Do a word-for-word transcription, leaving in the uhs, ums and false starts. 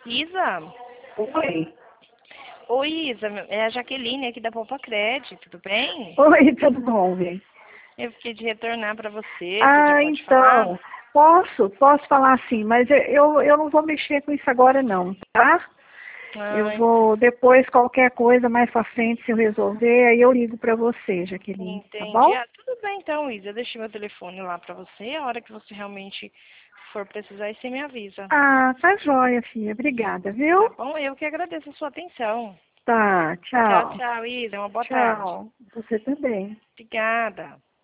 Isa? Oi. Oi, Isa. É a Jaqueline aqui da Poupa Cred, tudo bem? Oi, tudo bom, bem? Eu fiquei de retornar para você. Você Ah, pode falar? então, posso, posso falar sim, mas eu, eu não vou mexer com isso agora não, tá? Eu Ai, vou, depois, qualquer coisa mais pra frente, se eu resolver, aí eu ligo pra você, Jaqueline, tá entendi. bom? Ah, tudo bem então, Isa. Eu deixei meu telefone lá para você. A hora que você realmente for precisar, aí você me avisa. Ah, tá joia, filha. Obrigada, Tá viu? bom? Eu que agradeço a sua atenção. Tá, Tchau, tchau. tchau, Isa. Uma boa tarde. Tchau. Você também. Obrigada.